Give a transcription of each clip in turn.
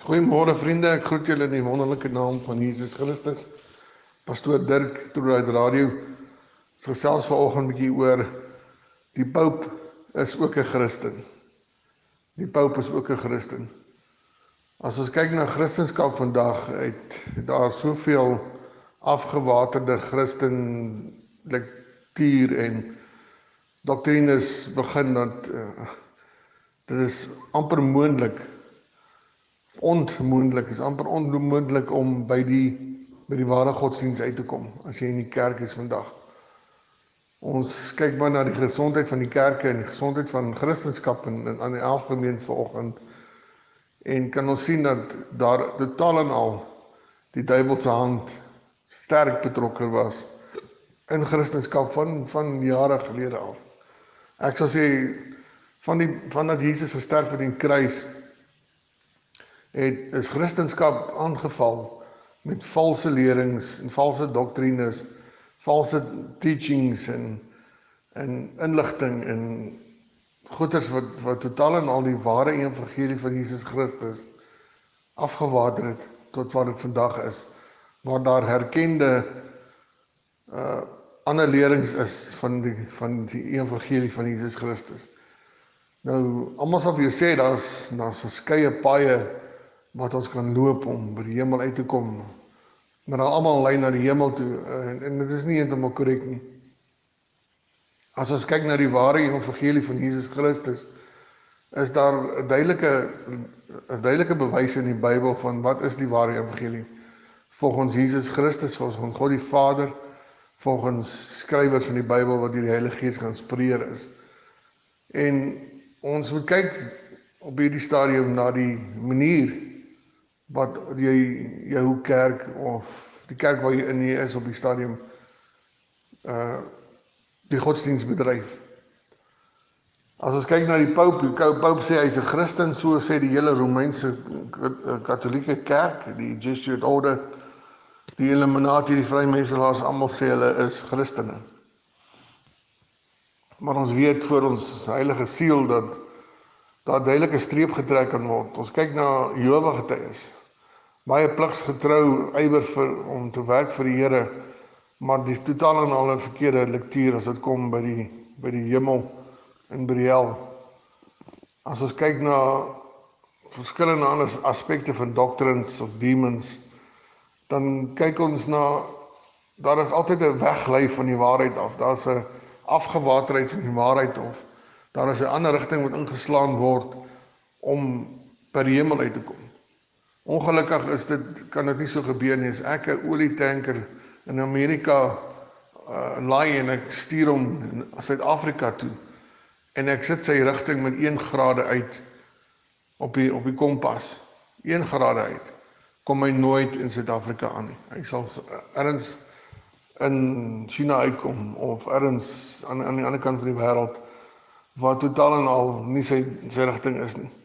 Goeiemôre vriende, ek groet julle in die wonderlike naam van Jesus Christus. Pastoor Dirk Trudeau Radio gesels vanoggend 'n bietjie oor die Pope is ook 'n Christen. Die Pope is ook 'n Christen. As ons kyk na Christendom vandag, het daar soveel afgewaterde Christen lektuur en doktrines begin dat dit is amper amper onmoontlik om by die ware godsdienst uit te kom as jy in die kerk is vandag. Ons kyk maar na die gesondheid van die kerke en die gesondheid van Christendom in aan die algemeen vanoggend en kan ons sien dat daar totaal en al die duiwelse hand sterk betrokke was in Christendom van jare gelede af. Ek sal sê vandat Jesus gesterf het in die kruis is Christendom aangeval met valse lerings en valse doktrines, valse teachings en inligting en goeders wat totaal en al die ware evangelie van Jesus Christus afgewater het tot wat dit vandag is, waar daar herkende ander lerings is van die evangelie van Jesus Christus. Nou, almal sal vir jou sê daar's verskeie paaie wat ons kan loop om by die hemel uit te kom, maar dan almal lei na die hemel toe, en dit is nie heeltemal korrek nie. As ons kyk na die ware evangelie van Jesus Christus, is daar 'n duidelike bewys in die Bybel van wat is die ware evangelie. Volgens Jesus Christus, volgens God die Vader, volgens skrywers van die Bybel wat deur die Heilige Gees geïnspireer is. En ons moet kyk op hierdie stadium na die manier wat jou kerk of die kerk waar jy in is op die stadium die godsdienst bedryf. As ons kyk na die Pope sê hy is 'n Christen, so sê die hele Romeinse katholieke kerk, die Jesuit orde, die Illuminati, die Vrymeesters, almal sê hulle is Christene. Maar ons weet voor ons heilige siel dat daar duidelike streep getrek kan word. Ons kyk na Jehova getuies. Baie pligsgetrou ywer om te werk vir die Here, maar die totaal en al 'n verkeerde lektuur as dit kom by die hemel en by die hel. As ons kyk na verskillende ander aspekte van doctrines of demons, dan kyk ons na, daar is altyd 'n weglei van die waarheid af. Daar's 'n afgewaterheid van die waarheid of daar is 'n ander rigting wat ingeslaan word om by die hemel uit te kom. Ongelukkig kan dit nie so gebeur nie. As ek 'n olietanker in Amerika laai en ek stuur hom na Suid-Afrika toe en ek sit sy rigting met 1 grade uit op die kompas, 1 grade uit, kom hy nooit in Suid-Afrika aan nie. Hy sal ergens in China uitkom of ergens aan die ander kant van die wêreld wat totaal en al nie sy rigting is nie.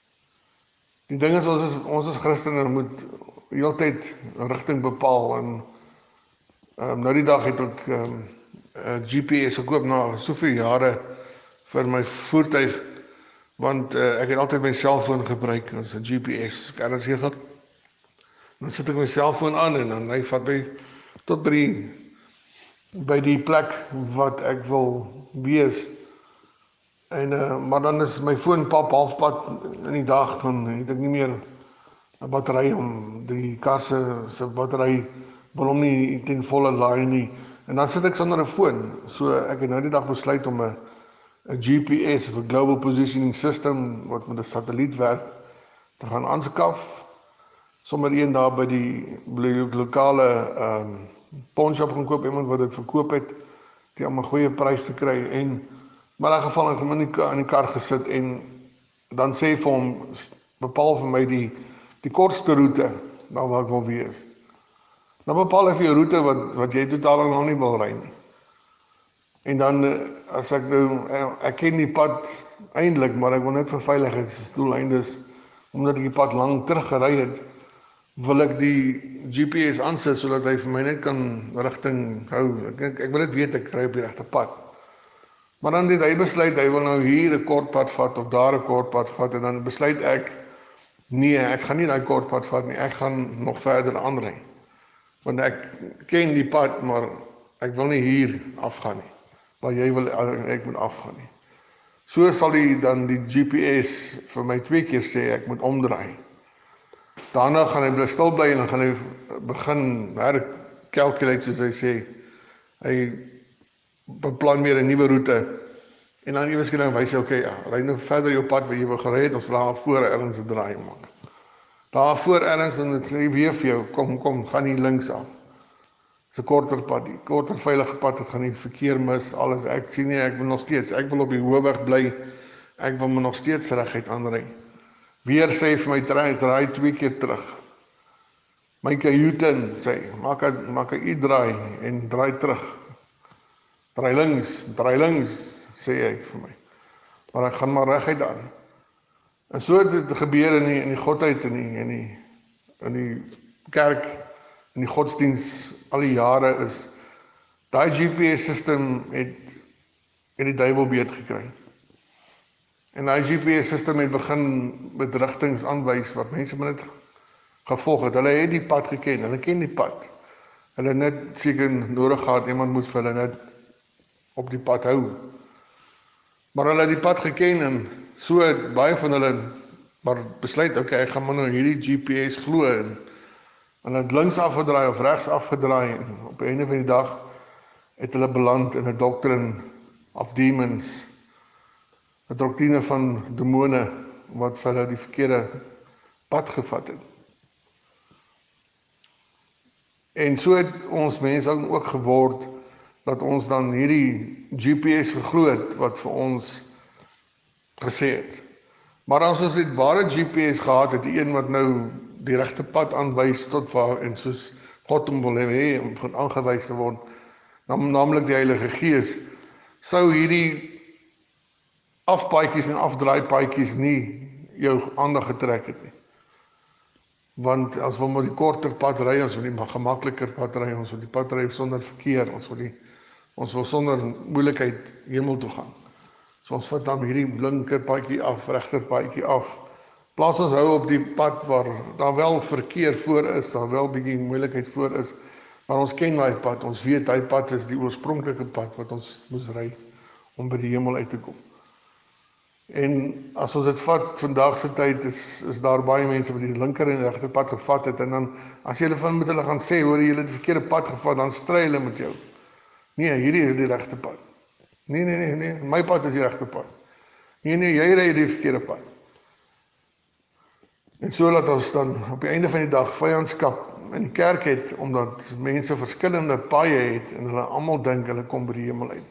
Die ding is, ons as Christene moet heeltyd 'n rigting bepaal en nou die dag het ek GPS gekoop na soveel jare vir my voertuig, want ek het altyd my selfoon gebruik as 'n GPS. As ek ergens heen gaan, dan sit ek my selfoon aan en dan hy vat my tot by die plek wat ek wil wees. En maar dan is my foon halfpad in die dag, dan het ek nie meer 'n battery om die kar se battery wil hom nie ten volle laai nie. En dan sit ek sonder 'n foon. So ek het nou die dag besluit om 'n GPS, 'n Global Positioning System wat met 'n satelliet werk, te gaan aanskaf. Sommer een daar by die lokale pawnshop gaan koop, iemand wat dit verkoop het, die om 'n goeie prys te kry. Maar in geval ek hom in die kar gesit en dan sê vir hom, bepaal vir my die kortste roete waar ek wil wees. Dan bepaal hy vir jou roete wat jy totaal nog nie wil ry nie. En dan as ek ek ken die pad eintlik, maar ek wil net vir veiligheidsdoeleindes, omdat ek die pad lank teruggery het, wil ek die GPS aansit sodat hy vir my net kan rigting hou. Ek wil net weet ek ry op die regte pad. Maar dan het hy besluit, hy wil nou hier 'n kort pad vat of daar 'n kort pad vat, en dan besluit ek nee, ek gaan nie daai kort pad vat nie, ek gaan nog verder aanry. Want ek ken die pad, maar ek wil nie hier afgaan nie. Maar jy wil ek moet afgaan nie. So sal dan die GPS vir my 2 keer sê ek moet omdraai. Daarna gaan hy bly stil bly en dan gaan hy begin hercalculate soos hy sê. Hy beplan weer 'n nuwe roete en dan ewe skielik wys hy okay, ja, ry nou verder jou pad wat jy wou gery het, ons laat voor ergens 'n draai maak. Daar voor ergens en dit sê weer vir jou, kom, gaan hier links af. Dis 'n korter pad, die korter veilige pad, dit gaan nie verkeer mis, alles. Ek sien nie, ek wil nog steeds, ek wil op die hoofweg bly. Ek wil my nog steeds reguit aanry. Weer sê vir my draai 2 keer terug. Maak 'n U-turn, sê, maak 'n U-draai en draai terug. Draai links, sê hy vir my. Maar ek gaan maar reguit aan. En so het dit gebeur in die godheid in die kerk, in die godsdiens al die jare is daai GPS-sisteem het die duiwel beet gekry. En daai GPS-sisteem het begin met rigtings aanwys wat mense maar net gevolg het. Hulle het die pad geken, hulle ken die pad. Hulle net seker nodig gehad, iemand moes vir hulle net op die pad hou. Maar hulle het die pad geken en so het baie van hulle maar besluit, okay, ek gaan maar nou hierdie GPS glo en het links afgedraai of regs afgedraai en op die einde van die dag het hulle beland in 'n doctrine of demons, 'n doktrine van demone wat vir hulle die verkeerde pad gevat het. En so het ons mense ook geword dat ons dan hierdie GPS geglo het wat vir ons gesê het. Maar as ons dit ware GPS gehad het, die een wat nou die regte pad aanwys tot waar en soos God hom wil hê om aangewys te word, naamlik die Heilige Gees, sou hierdie afpaadjies en afdraaipaadjies nie jou aandag getrek het nie. Want as we maar die korter pad ry, ons wil die gemakliker pad ry, ons wil die pad ry sonder verkeer, ons wil sonder moeilikheid hemel toe gaan. So ons vat dan hierdie linker paadjie af, regter paadjie af. Plaas ons hou op die pad waar daar wel verkeer voor is, daar wel bietjie moeilikheid voor is, maar ons ken daai pad, ons weet daai pad is die oorspronklike pad wat ons moes ry om by die hemel uit te kom. En as ons dit vat, vandag se tyd is daar baie mense wat die linker en regter pad gevat het en dan as jy met hulle gaan sê, hoor jy het die verkeerde pad gevat, dan stry hulle met jou. Nee, hierdie is die regte pad. Nee, my pad is die regte pad. Nee, jy ry die verkeerde pad. En so laat ons dan op die einde van die dag vyandskap in die kerk het, omdat mense verskillende paaie het en hulle almal dink hulle kom by die hemel uit.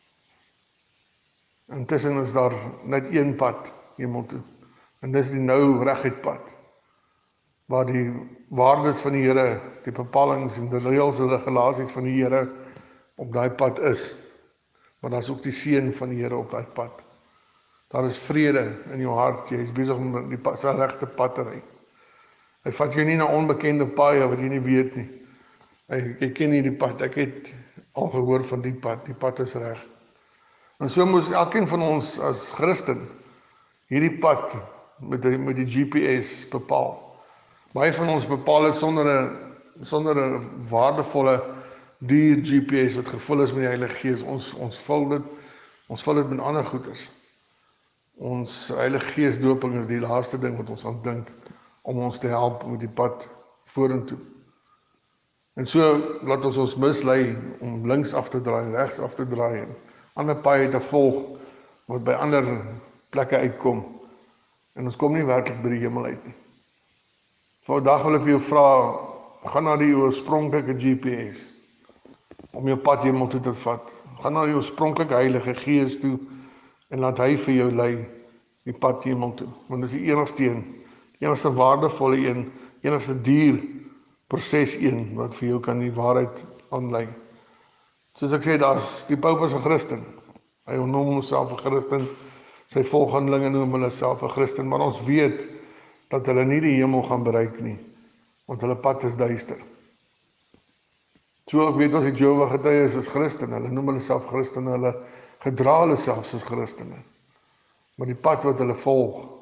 Intussen is daar net een pad hemel toe. En dis die nou reguit pad. Waar die waardes van die Here, die bepalings en die reëls en regulasies van die Here op daai pad is. Maar daar's ook die seën van die Here op daai pad. Daar is vrede in jou hart, jy is besig om die regte pad te ry. Hy vat jou nie na onbekende paaie wat jy nie weet nie. Jy ken nie die pad, ek het al gehoor van die pad is reg. En so moes elkeen van ons as Christen hierdie pad met die GPS bepaal. Baie van ons bepaal dit sonder 'n waardevolle duur GPS wat gevul is met die Heilige Gees. Ons vul dit met ander goeders. Ons Heilige Gees doping is die laaste ding wat ons aan dink om ons te help met die pad vorentoe. En so laat ons mislei om links af te draai, regs af te draai en ander paaie te volg wat by ander plekke uitkom. En ons kom nie werklik by die hemel uit nie. Vandag wil ek vir jou vra, gaan na die oorspronklike GPS om jou pad hemel toe te vat. Gaan na die oorspronklike Heilige Gees toe en laat hy vir jou lei die pad hemel toe. Want dis die enigste een, die enigste waardevolle een, enigste duur proses een wat vir jou kan die waarheid aanlei. Soos ek sê, daar's die Paulus 'n Christen. Hy noem homself 'n Christen. Sy volgelinge noem hulle self 'n Christen, maar ons weet dat hulle nie die hemel gaan bereik nie, want hulle pad is duister. So ek weet ons die Jehovah Getuies is Christen, hulle noem hulle self Christen, hulle gedra hulle self soos Christene. Maar die pad wat hulle volg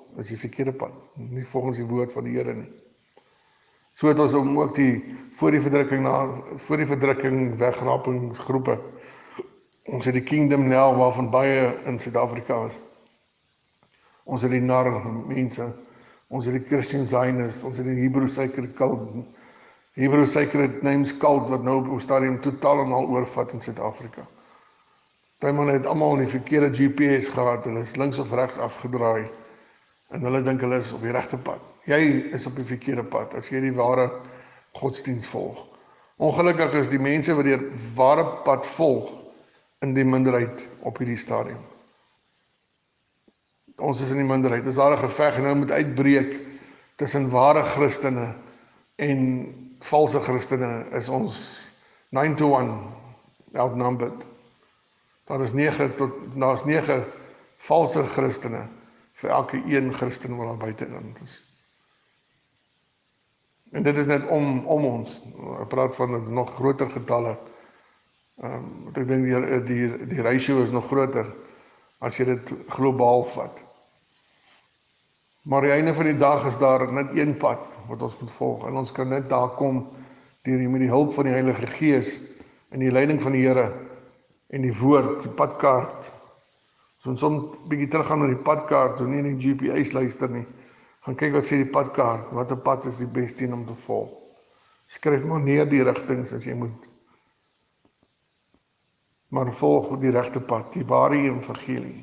Dis die verkeerde pad, nie volgens die woord van die Here nie. So het ons ook voor die verdrukking wegrapingsgroepe. Ons het die Kingdom Now waarvan baie in Suid-Afrika is. Ons het die nar mense, ons het die Christian Zionists, ons het die Hebrew Sacred Cult, Hebrew Sacred Names Cult wat nou op 'n stadium totaal en al oorvat in Suid-Afrika. Daai manne het almal die verkeerde GPS gehad, hulle is links of regs afgedraai en hulle dink hulle is op die regte pad. Jy is op die verkeerde pad as jy die ware godsdiens volg. Ongelukkig is die mense wat die ware pad volg in die minderheid op hierdie stadium. Ons is in die minderheid. As daar 'n geveg nou moet uitbreek tussen ware Christene en valse Christene, is ons 9-1 outnumbered. Daar's 9 valse Christene vir elke een Christen wat daar buitekant is. En dit is net om ons. Ek praat van nog groter getalle. Ek dink die ratio is nog groter as jy dit globaal vat. Maar aan die einde van die dag is daar net een pad wat ons moet volg en ons kan net daar kom met die hulp van die Heilige Gees en die leiding van die Here en die woord, die padkaart. So ons soms bietjie teruggaan na die padkaart, so nie die GPS luister nie. Gaan kyk wat sê die padkaart, watter pad is die beste een om te volg. Skryf maar neer die rigtings as jy moet. Maar volg die regte pad, die ware evangelie.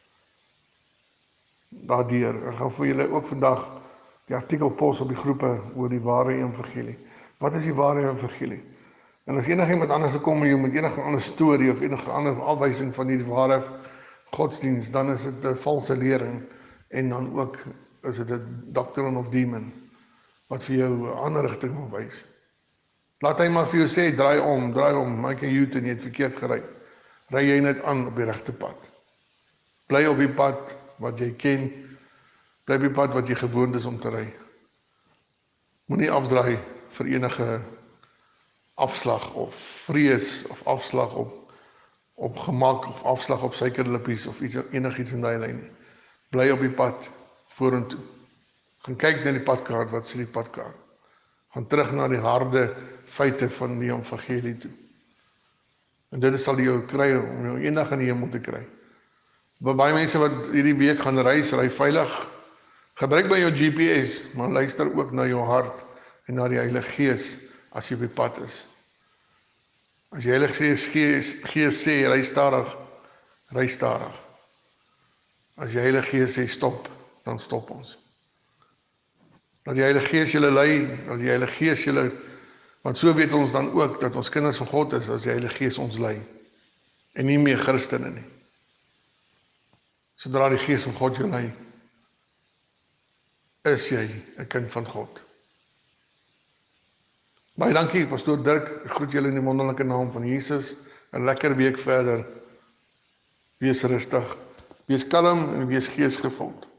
Daardeur, ek gaan vir julle ook vandag die artikel pos op die groepe oor die ware evangelie. Wat is die ware evangelie? En as enigiemand anders kom met enige ander storie of enige ander afwysing van die ware godsdiens, dan is dit 'n valse lering en dan ook is dit 'n doctrine of demon wat vir jou 'n ander rigting wil wys. Laat hy maar vir jou sê draai om, maak 'n U-turn, jy het verkeerd gery. Ry jy net aan op die regte pad. Bly op die pad wat jy ken, bly op die pad wat jy gewoond is om te ry. Moenie afdraai vir enige afslag of vrees of afslag op gemak of afslag op suikerlippies of enigiets in daai lyn nie. Bly op die pad vorentoe. Gaan kyk na die padkaart, wat sê die padkaart. Gaan terug na die harde feite van die evangelie toe. En dit sal jou kry om jou eendag in die hemel te kry. Baie mense wat hierdie week gaan reis, ry veilig. Gebruik by jou GPS, maar luister ook na jou hart en na die Heilige Gees as jy op die pad is. As die Heilige Gees sê, ry stadig. As die Heilige Gees sê, stop, dan stop ons. Dat die Heilige Gees julle lei, dat die Heilige Gees julle, want so weet ons dan ook, dat ons kinders van God is, as die Heilige Gees ons lei, en nie meer Christene nie. Sodra die Gees van God jou lei, is jy 'n kind van God. Baie dankie, Pastoor Dirk, ek groet julle in die wonderlike naam van Jesus, 'n lekker week verder, wees rustig, wees kalm en wees geesgevuld.